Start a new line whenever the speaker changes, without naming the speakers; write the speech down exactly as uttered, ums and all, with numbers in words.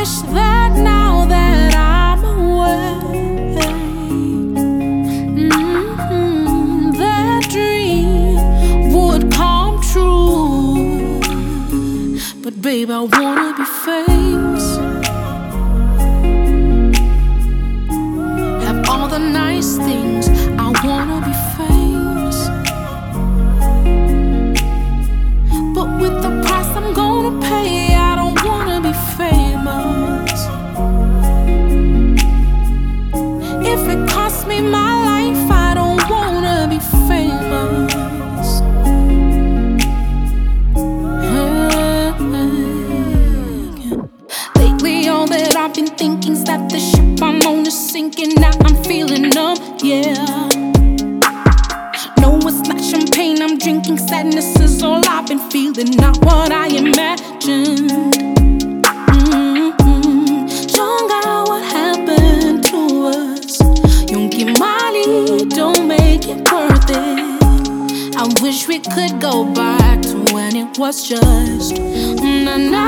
wish that now that I'm away, mm-hmm, that dream would come true. But babe, I wanna be famous, have all the nice things. I wanna be famous, but with the price I'm gonna pay, I don't wanna be famous. If it costs me my life, I don't wanna be famous. Lately all that I've been thinking's that the ship I'm on is sinking. Now I'm feeling numb, yeah. No, it's not champagne I'm drinking, sadness is all I've been feeling, not what I imagined. Mm-hmm. Chonga, what happened to us? Yonki Mali, don't make it worth it. I wish we could go back to when it was just na na.